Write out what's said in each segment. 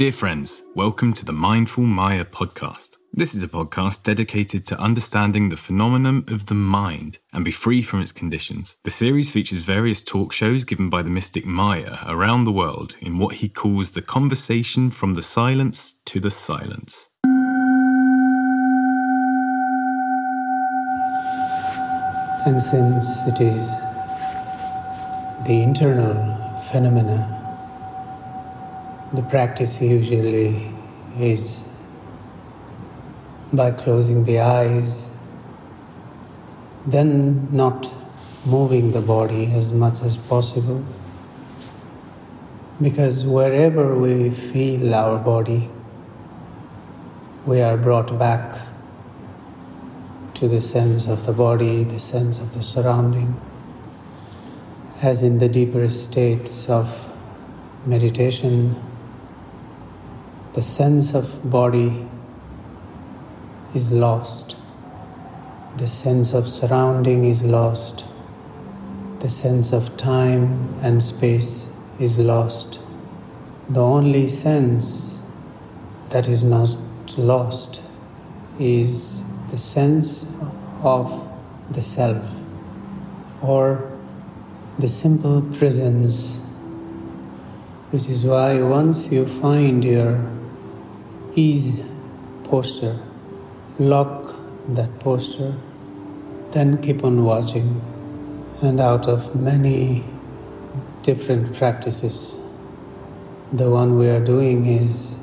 Dear friends, welcome to the Mindful Maya podcast. This is a podcast dedicated to understanding the phenomenon of the mind and be free from its conditions. The series features various talk shows given by the mystic Maya around the world in what he calls the conversation from the silence to the silence. And since it is the internal phenomena, the practice usually is by closing the eyes, then not moving the body as much as possible, because wherever we feel our body, we are brought back to the sense of the body, the sense of the surrounding, as in the deeper states of meditation. The sense of body is lost. The sense of surrounding is lost. The sense of time and space is lost. The only sense that is not lost is the sense of the self, or the simple presence, which is why once you find your ease posture, lock that posture, then keep on watching. And out of many different practices, the one we are doing is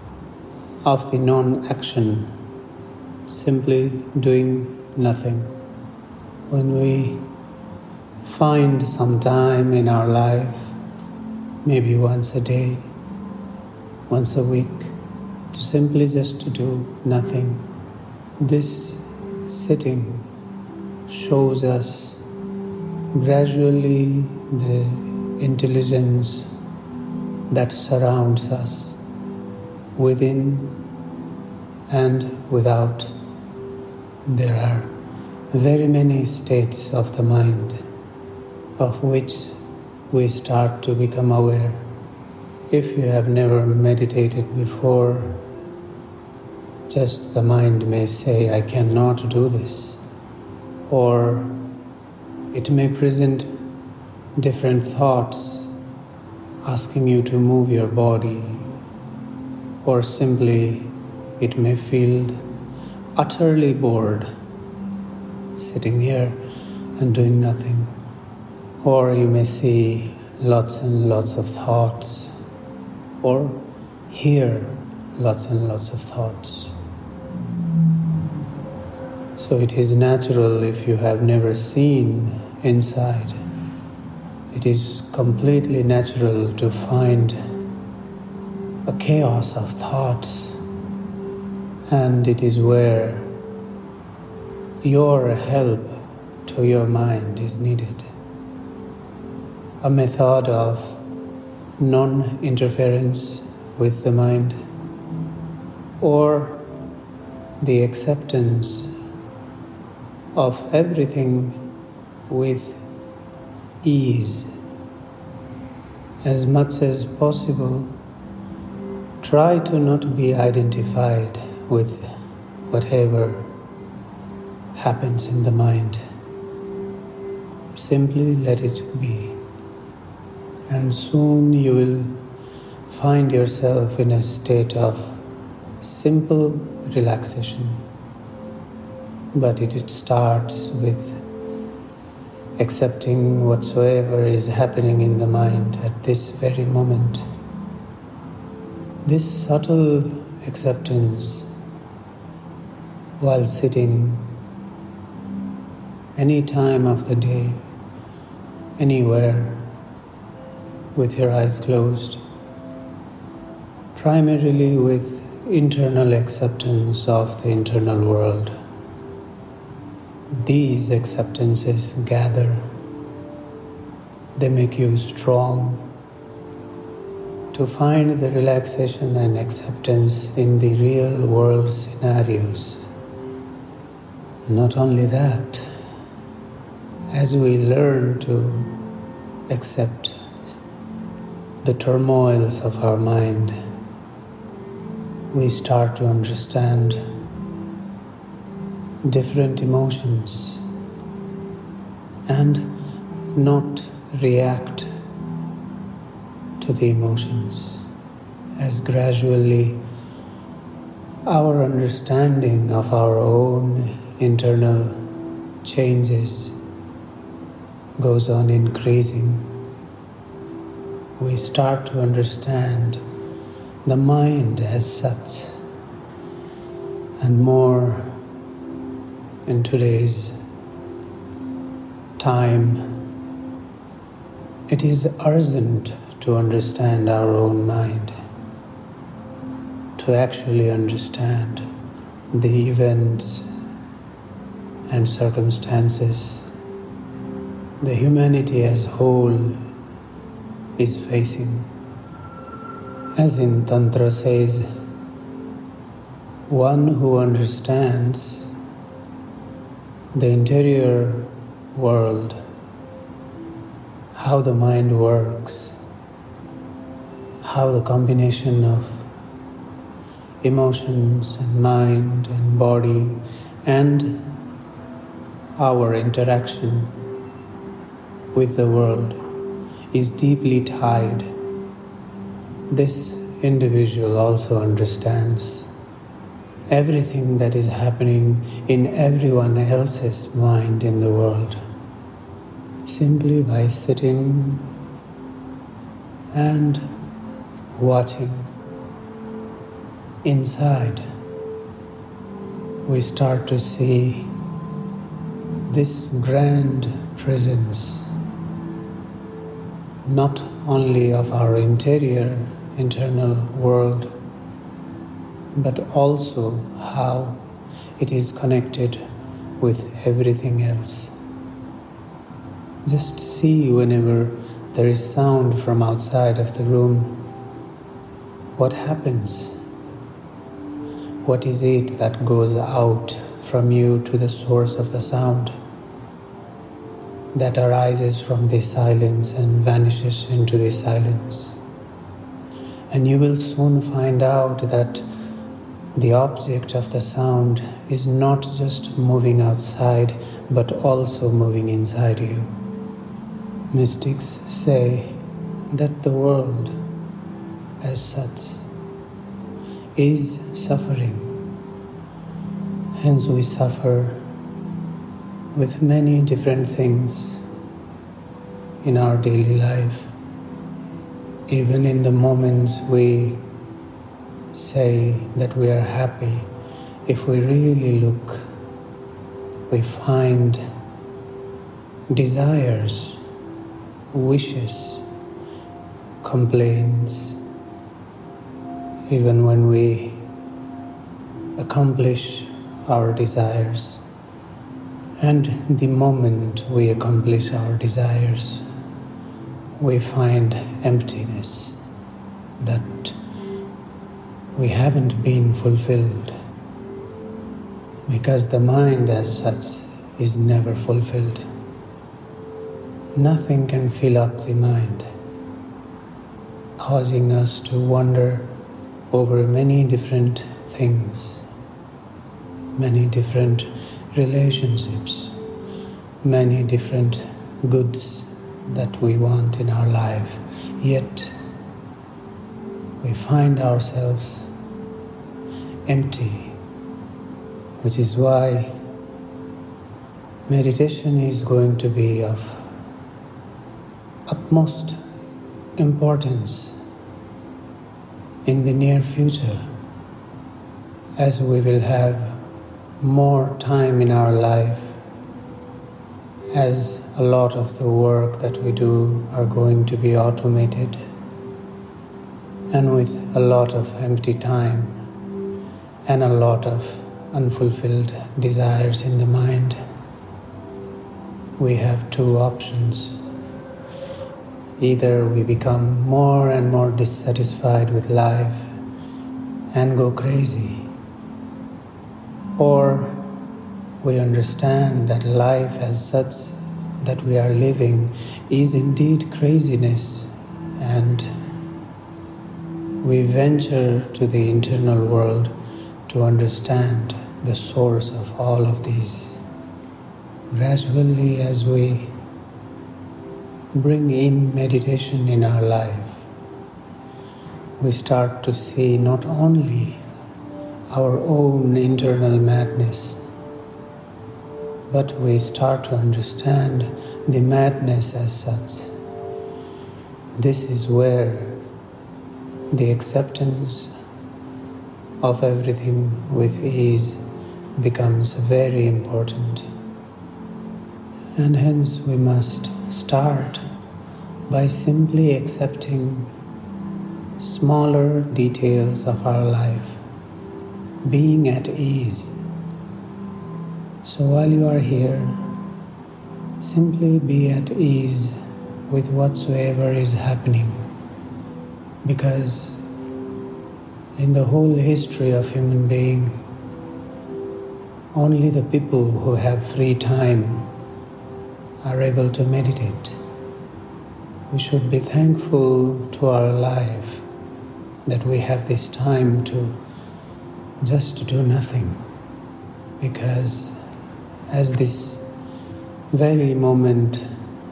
of the non-action, simply doing nothing. When we find some time in our life, maybe once a day, once a week, to simply just to do nothing, this sitting shows us gradually the intelligence that surrounds us within and without. There are very many states of the mind of which we start to become aware. If you have never meditated before, just the mind may say, I cannot do this. Or it may present different thoughts asking you to move your body. Or simply it may feel utterly bored sitting here and doing nothing. Or you may see lots and lots of thoughts, or hear lots and lots of thoughts. So it is natural if you have never seen inside. It is completely natural to find a chaos of thoughts, and it is where your help to your mind is needed. A method of non-interference with the mind, or the acceptance of everything with ease. As much as possible, try to not be identified with whatever happens in the mind. Simply let it be. And soon you will find yourself in a state of simple relaxation. But it starts with accepting whatsoever is happening in the mind at this very moment. This subtle acceptance while sitting any time of the day, anywhere, with your eyes closed, primarily with internal acceptance of the internal world. These acceptances gather. They make you strong to find the relaxation and acceptance in the real world scenarios. Not only that, as we learn to accept the turmoils of our mind, we start to understand different emotions and not react to the emotions, as gradually our understanding of our own internal changes goes on increasing. We start to understand the mind as such, and more in today's time, it is urgent to understand our own mind, to actually understand the events and circumstances the humanity as whole is facing. As in Tantra says, one who understands the interior world, how the mind works, how the combination of emotions and mind and body and our interaction with the world is deeply tied. This individual also understands everything that is happening in everyone else's mind in the world, simply by sitting and watching. Inside, we start to see this grand presence, not only of our internal world, but also how it is connected with everything else. Just see whenever there is sound from outside of the room, what happens? What is it that goes out from you to the source of the sound, that arises from this silence and vanishes into this silence? And you will soon find out that the object of the sound is not just moving outside, but also moving inside you. Mystics say that the world, as such, is suffering. Hence we suffer with many different things in our daily life. Even in the moments we say that we are happy, if we really look, we find desires, wishes, complaints. Even when we accomplish our desires, and the moment we accomplish our desires, we find emptiness, that we haven't been fulfilled, because the mind as such is never fulfilled. Nothing can fill up the mind, causing us to wander over many different things, many different relationships, many different goods that we want in our life. Yet we find ourselves empty, which is why meditation is going to be of utmost importance in the near future, as we will have more time in our life, as a lot of the work that we do are going to be automated, and with a lot of empty time and a lot of unfulfilled desires in the mind, we have two options. Either we become more and more dissatisfied with life and go crazy, or we understand that life as such that we are living is indeed craziness, and we venture to the internal world to understand the source of all of these. Gradually, as we bring in meditation in our life, we start to see not only our own internal madness, but we start to understand the madness as such. This is where the acceptance of everything with ease becomes very important. And hence we must start by simply accepting smaller details of our life, being at ease. So while you are here, simply be at ease with whatsoever is happening, because in the whole history of human being, only the people who have free time are able to meditate. We should be thankful to our life that we have this time to just do nothing, because as this very moment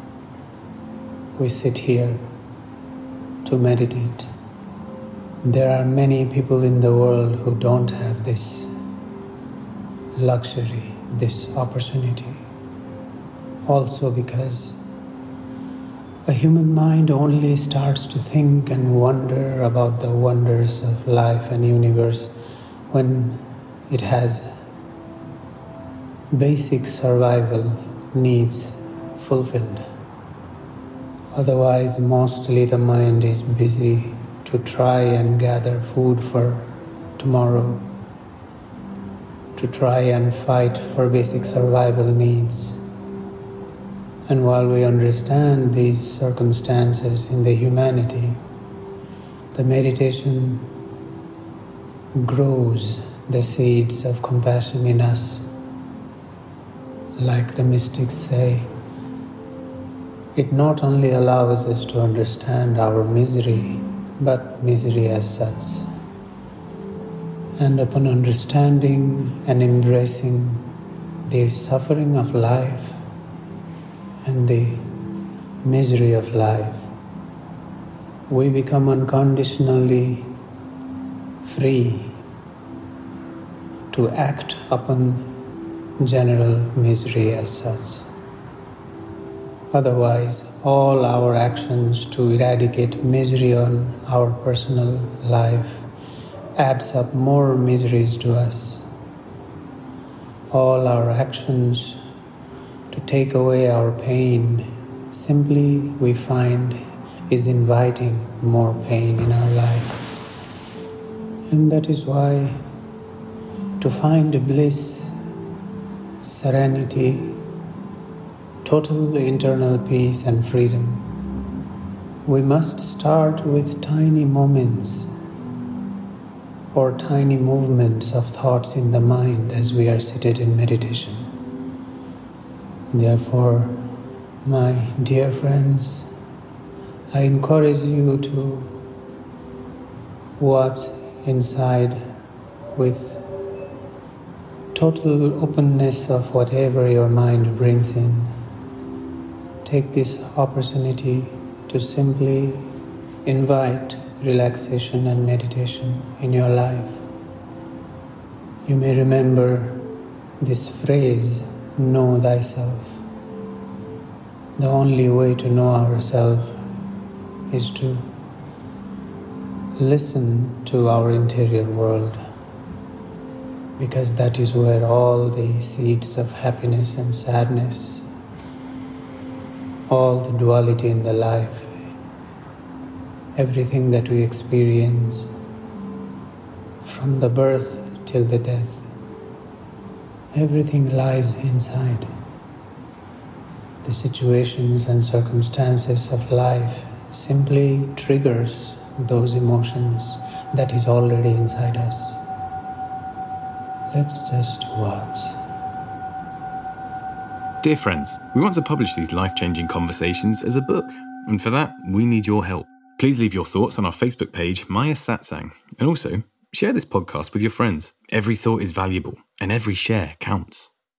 we sit here to meditate, there are many people in the world who don't have this luxury, this opportunity. Also because a human mind only starts to think and wonder about the wonders of life and universe when it has basic survival needs fulfilled. Otherwise, mostly the mind is busy to try and gather food for tomorrow, to try and fight for basic survival needs. And while we understand these circumstances in the humanity, the meditation grows the seeds of compassion in us. Like the mystics say, it not only allows us to understand our misery, but misery as such. And upon understanding and embracing the suffering of life and the misery of life, we become unconditionally free to act upon general misery as such. Otherwise, all our actions to eradicate misery on our personal life adds up more miseries to us. All our actions to take away our pain simply we find is inviting more pain in our life. And that is why to find bliss, serenity, total internal peace and freedom, we must start with tiny moments or tiny movements of thoughts in the mind as we are seated in meditation. Therefore, my dear friends, I encourage you to watch inside with total openness of whatever your mind brings in. Take this opportunity to simply invite relaxation and meditation in your life. You may remember this phrase, know thyself. The only way to know ourselves is to listen to our interior world, because that is where all the seeds of happiness and sadness, all the duality in the life, everything that we experience from the birth till the death, everything lies inside. The situations and circumstances of life simply triggers those emotions that is already inside us. Let's just watch. Dear friends, we want to publish these life-changing conversations as a book, and for that, we need your help. Please leave your thoughts on our Facebook page, Maya Satsang, and also share this podcast with your friends. Every thought is valuable, and every share counts.